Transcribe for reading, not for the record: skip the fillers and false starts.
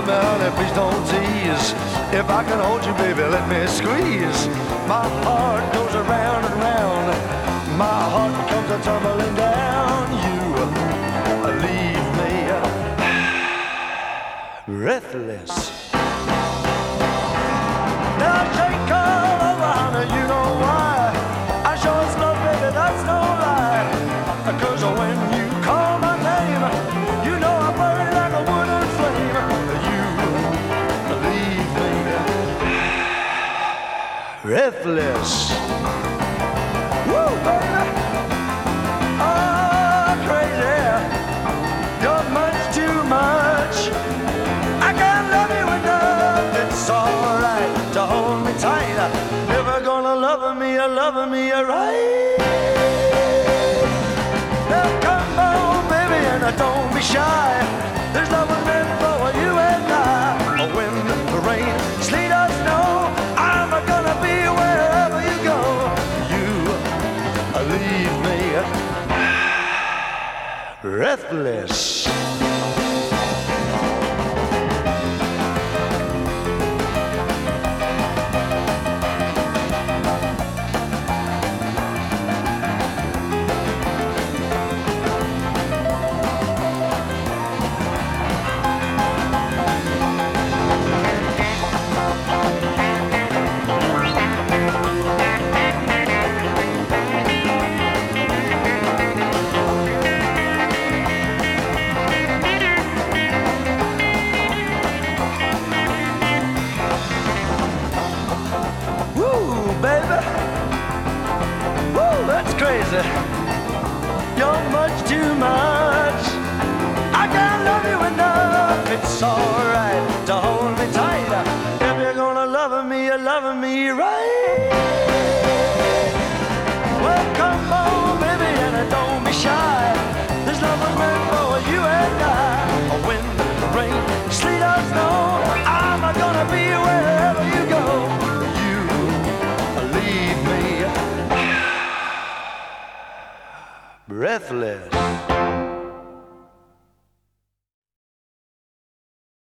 love me, honey, please don't tease. If I can hold you, baby, let me squeeze. My heart goes around and round. My heart comes a tumbling down. You leave me breathless. Now take all around, you know why. I show us love, baby, that's no lie. 'Cause when you call my name, you know I burn like a wooden flame. You leave me breathless. Woo, baby. Oh, crazy. You're much too much. I can't love you enough. It's alright to hold me tight. Never gonna love me right. Now come on, baby, and don't be shy. There's nothing meant for you and I. When the rain, sleet or snow, I'm gonna be wherever you go. You leave me breathless. Baby, woo, that's crazy. You're much too much. I can't love you enough. It's alright to hold me tight. If you're gonna love me right. Well, come on, baby, and don't be shy. There's nothing meant for you and I. When the rain, sleet or snow, I'm gonna be wherever you go. Leave me breathless.